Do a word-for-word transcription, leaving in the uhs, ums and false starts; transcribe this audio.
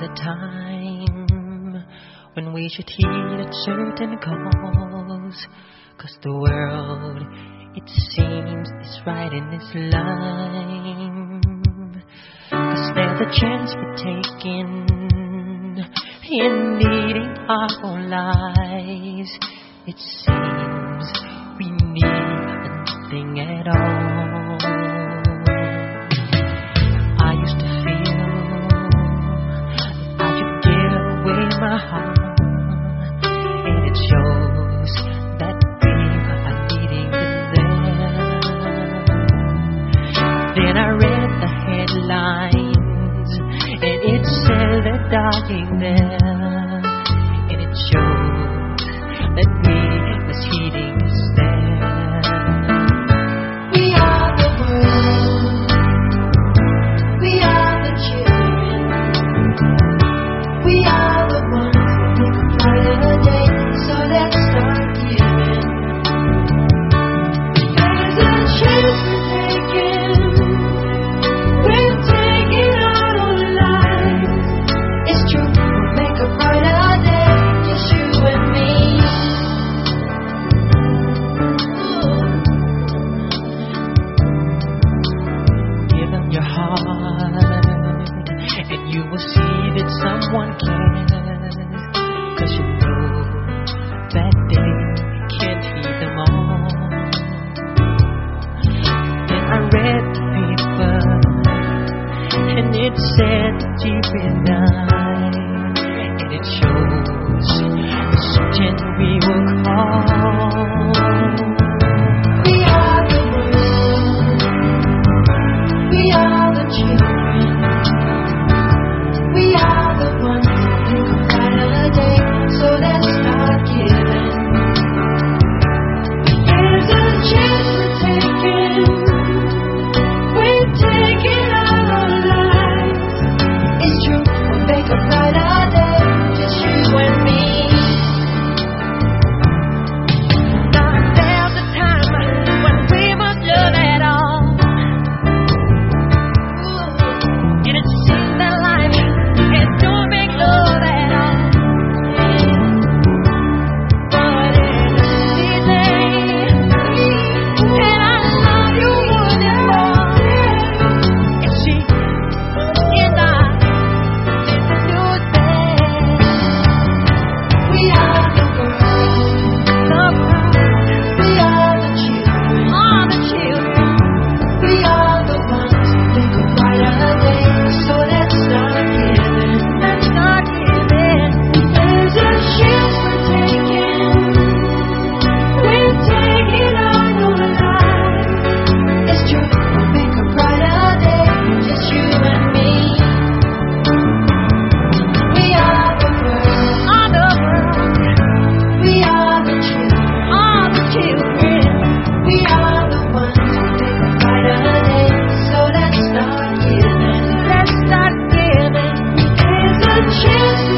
a time when we should heed at certain calls, 'cause the world, it seems, is right in its line. 'Cause there's a chance for taking in leading our own lives. It seems we need nothing at all. I used to feel that I should give away my heart, and it shows that we are needing it there. Then I read the headlines, and it said they're dying there, and it shows that we as heeding is there. We are the world, we are the children, we are the ones who make a brighter day, so let's start giving. There's a chance we're taking, we're taking our own lives. It's true, we'll make a brighter day, just you and me. Give them your heart, and you will see that someone cares, 'cause you know that they can't feed them all. Then I read the paper, and it said deep inside, and it shows the certain we will call. We are the world, we are the children, we are the ones who make a brighter day, so let's start giving. There's a chance we're taking, we're taking our own lives. It's true, we'll make a brighter day, just you and me. Now there's a time when we must love at all, and it seems that life it don't make love at all. But in a season, and I love you more than more. And she and I is a new day. We are the world, the world. We are the children, all the children. We are the ones who make a brighter day, so let's start giving. Let's start giving. There's a chance we're taking, we're taking our own lives. It's true, we'll make a brighter day, just you and me. We are the world, all the world. We are the children, all the children. We are the ones who make a brighter day, so let's start giving. Let's start giving. There's a chance